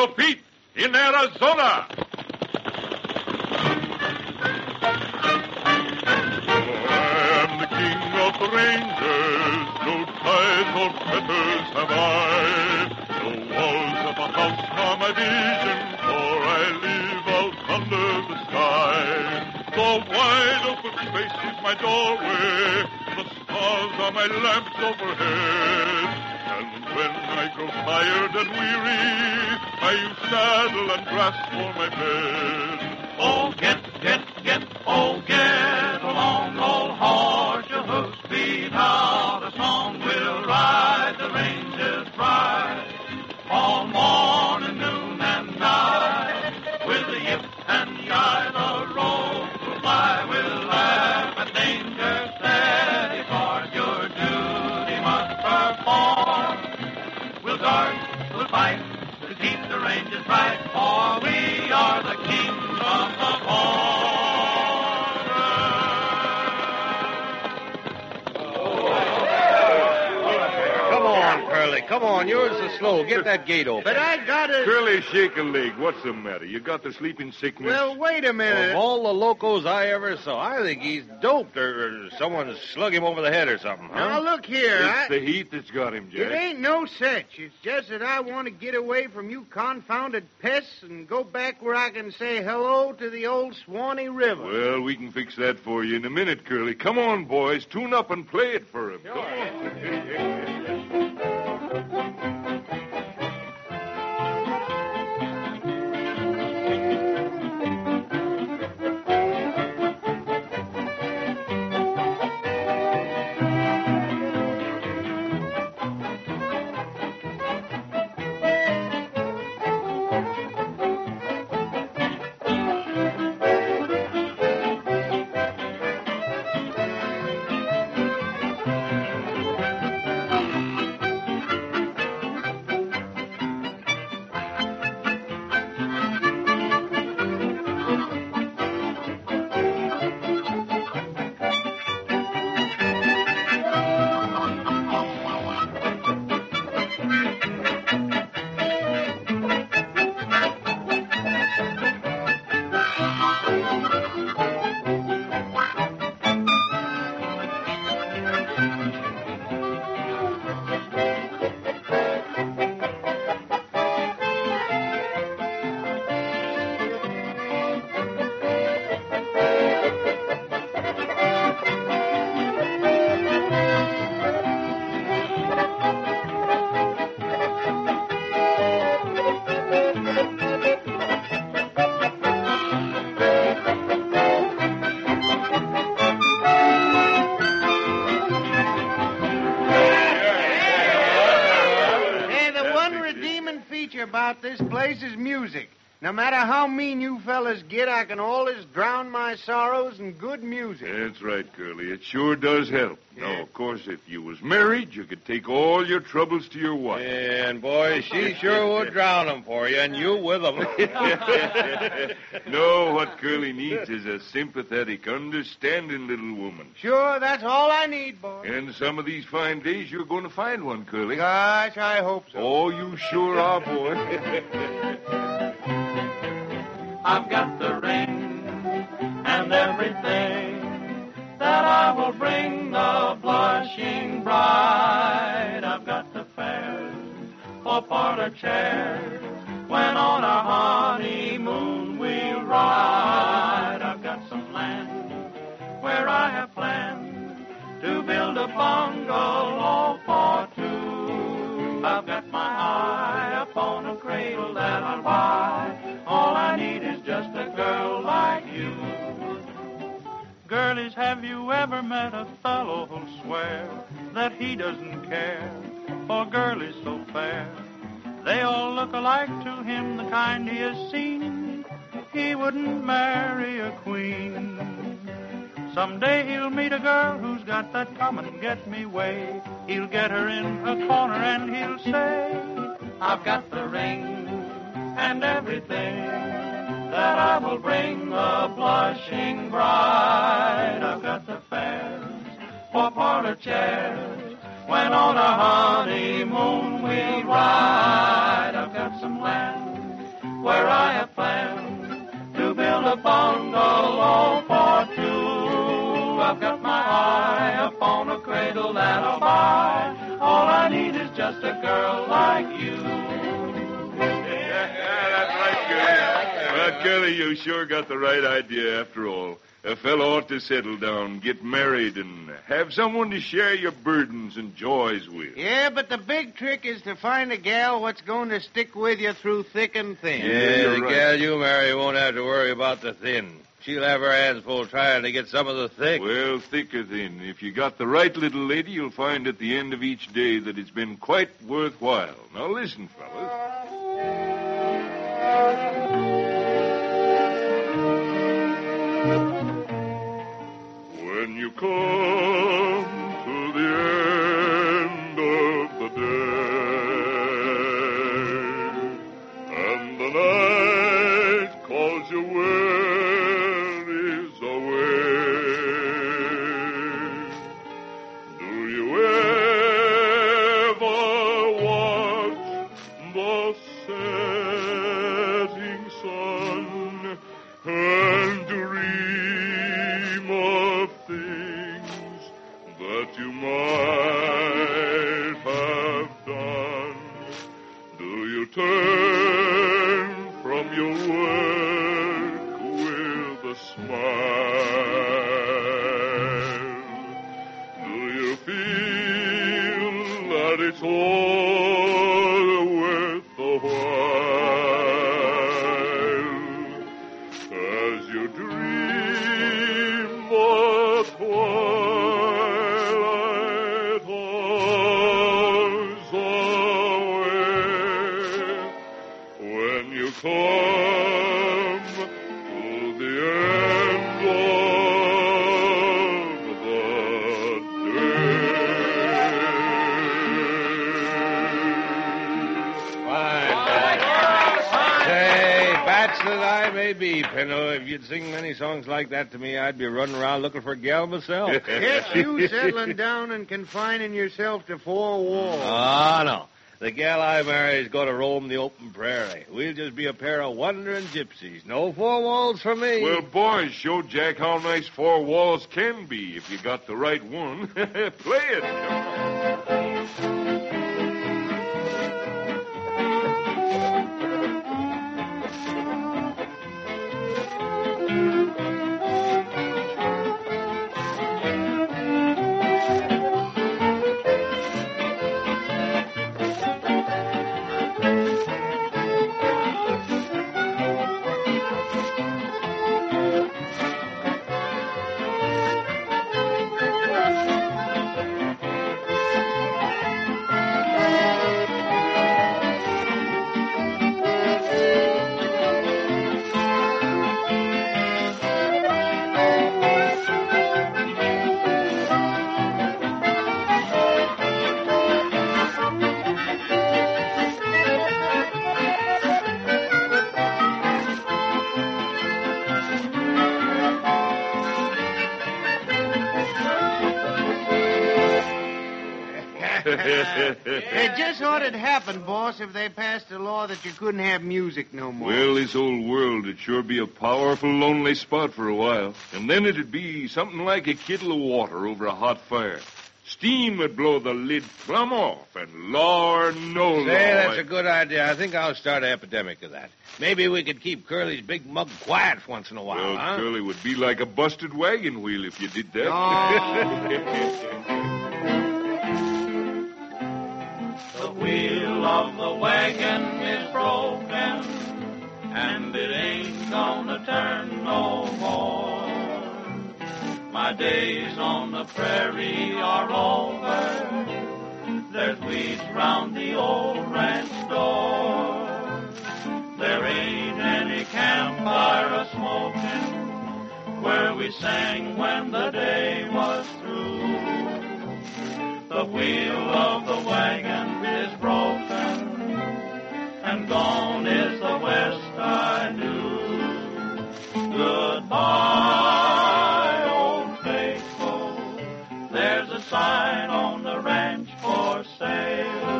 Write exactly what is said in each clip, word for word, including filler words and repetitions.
Pancho Pete in Arizona. I am the king of the ranges. No ties or feathers have I. No walls of a house are my vision, for I live out under the sky. The wide open space is my doorway. The stars are my lamps overhead. And when I grow tired and weary, I use saddle and grass for my bed. Oh, get, get, get, oh, get along, old horse, your hoofs beat out a song. We'll ride the ranges bright all morning, noon, and night. With the yip and yi, the road will fly. We'll laugh at danger steady, for your duty must perform. We'll guard, we'll fight to keep the ranges bright, for we are the kings of the border. Come on, Curly. Come on. Yours is slow. Get that gate open. But I got it. Curly, shake a leg. What's the matter? You got the sleeping sickness? Well, wait a minute. Of all the locos I ever saw, I think he's doped or, or someone slug him over the head or something, huh? Now, look here. It's I... the heat that's got him, Jack. It ain't no such. It's just that I want to get away from you confounded pests and go back where I can say hello to the old Swanee River. Well, we can fix that for you in a minute, Curly. Come on, boys. Tune up and play it for him. Come on. About this place is music. No matter how mean you fellas get, I can always drown my sorrows in good music. That's right, Curly. It sure does help. Yeah. Now, of course, if you was married, you could take all your troubles to your wife. And, boy, she sure would drown them for you, and you with them. No, what Curly needs is a sympathetic, understanding little woman. Sure, that's all I need, boy. And some of these fine days, you're going to find one, Curly. Gosh, I hope so. Oh, you sure are, boy. I've got the ring and everything that I will bring the blushing bride. I've got the fares for parlor chairs when on our honeymoon we'll ride. I've got some land where I have planned to build a bungalow for two. I've got my eye upon a cradle that I'll buy. All I need is just a girl like you. Girlies, have you ever met a fellow who'll swear that he doesn't care for girlies so fair? They all look alike to him, the kind he has seen. He wouldn't marry a queen. Someday he'll meet a girl who's got that come and get me way. He'll get her in a corner and he'll say, I've got the ring and everything that I will bring the blushing bride. I've got the fares for parlor chairs when on a honeymoon we ride. I've got some land build a bungalow for two. I've got my eye upon a cradle that'll buy. All I need is just a girl like you. Well, Curly, you sure got the right idea after all. A fellow ought to settle down, get married, and have someone to share your burdens and joys with. Yeah, but the big trick is to find a gal what's going to stick with you through thick and thin. Yeah, the right. gal you marry won't have to worry about the thin. She'll have her hands full trying to get some of the thick. Well, thick or thin, if you got the right little lady, you'll find at the end of each day that it's been quite worthwhile. Now listen, fellas. When you come to the end of the day, and the night calls you wearies away, do you ever watch the setting sun and dream of things that you might have done? Do you turn from your work with a smile? Do you feel that it's all worth the while as you dream the twilight hours away, when you come to the end of the Say, bachelor I may be, Pinto. If you'd sing many songs like that to me, I'd be running around looking for a gal myself. Get you settling down and confining yourself to four walls. Ah, no. The gal I marry is going to roam the open prairie. We'll just be a pair of wandering gypsies. No four walls for me. Well, boys, show Jack how nice four walls can be if you got the right one. Play it. It just ought to happen, boss, if they passed a law that you couldn't have music no more. Well, this old world would sure be a powerful lonely spot for a while. And then it'd be something like a kettle of water over a hot fire. Steam would blow the lid plumb off, and Lord knows. Say, all that's I- a good idea. I think I'll start an epidemic of that. Maybe we could keep Curly's big mug quiet once in a while, Well, huh? Curly would be like a busted wagon wheel if you did that. The wheel of the wagon is broken, and it ain't gonna turn no more. My days on the prairie are over. There's weeds round the old ranch door. There ain't any campfire a-smoking where we sang when the day was through. The wheel of the wagon is broken, and gone is the west I knew. Goodbye, old faithful, there's a sign on the ranch for sale.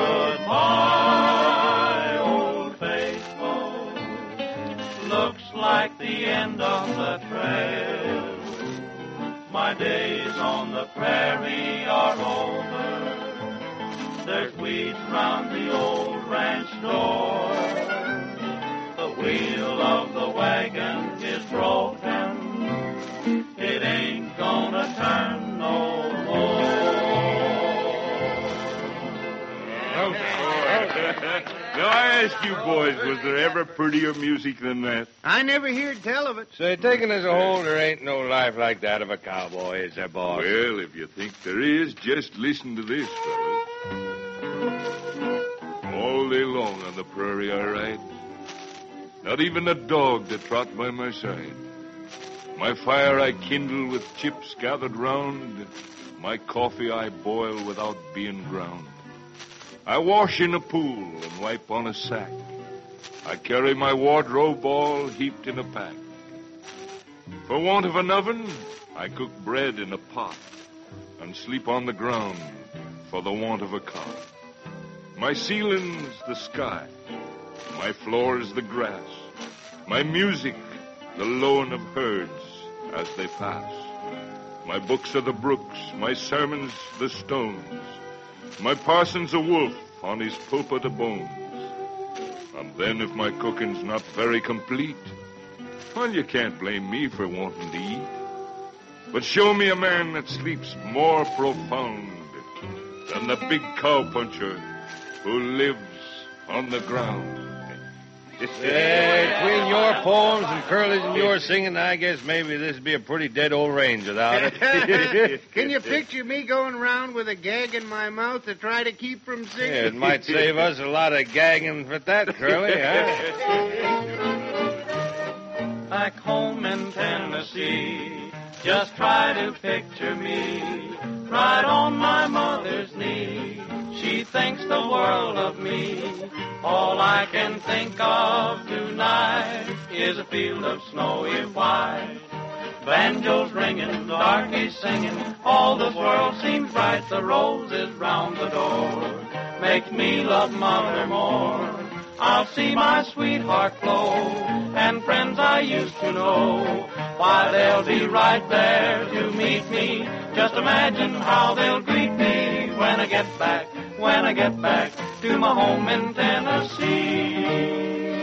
Goodbye, old faithful, looks like like the end of the trail. My days on the prairie are over. There's weeds round the old ranch door. The wheel of the wagon is broken. It ain't gonna turn no more. Now, I ask you boys, was there ever prettier music than that? I never heard tell of it. Say, taken as a whole, there ain't no life like that of a cowboy, is there, boss? Well, if you think there is, just listen to this, fellas. All day long on the prairie I ride. Not even a dog to trot by my side. My fire I kindle with chips gathered round. My coffee I boil without being ground. I wash in a pool and wipe on a sack. I carry my wardrobe all heaped in a pack. For want of an oven, I cook bread in a pot and sleep on the ground for the want of a cot. My ceiling's the sky. My floor's the grass. My music, the lowing of herds as they pass. My books are the brooks. My sermons, the stones. My parson's a wolf on his pulpit of bones. And then if my cooking's not very complete, well, you can't blame me for wanting to eat. But show me a man that sleeps more profound than the big cowpuncher who lives on the ground. Hey, between your poems and Curly's and your singing, I guess maybe this'd be a pretty dead old range without it. Can you picture me going around with a gag in my mouth to try to keep from singing? Yeah, it might save us a lot of gagging for that, Curly, huh? Back home in Tennessee, just try to picture me right on my mother's knee. She thinks the world of me. All I can think of tonight is a field of snowy white. Banjos ringing, darkies singing, all this world seems bright. The roses round the door make me love mother more. I'll see my sweetheart flow, and friends I used to know. Why, they'll be right there to meet me. Just imagine how they'll greet me when I get back, when I get back to my home in Tennessee.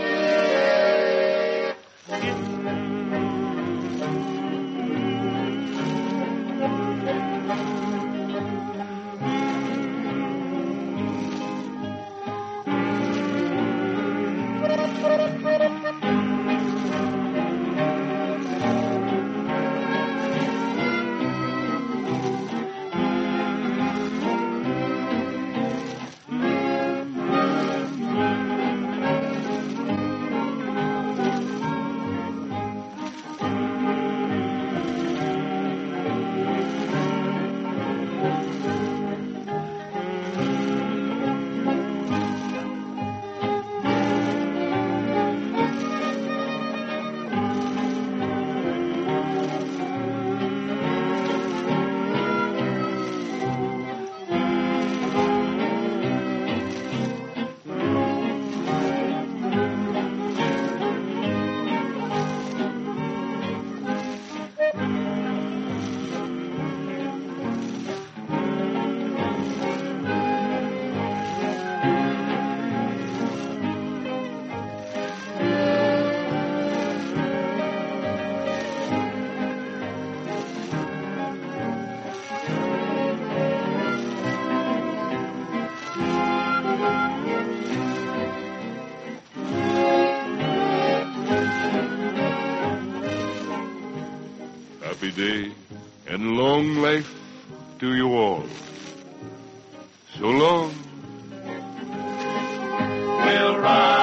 Happy day and long life to you all. So long. We'll ride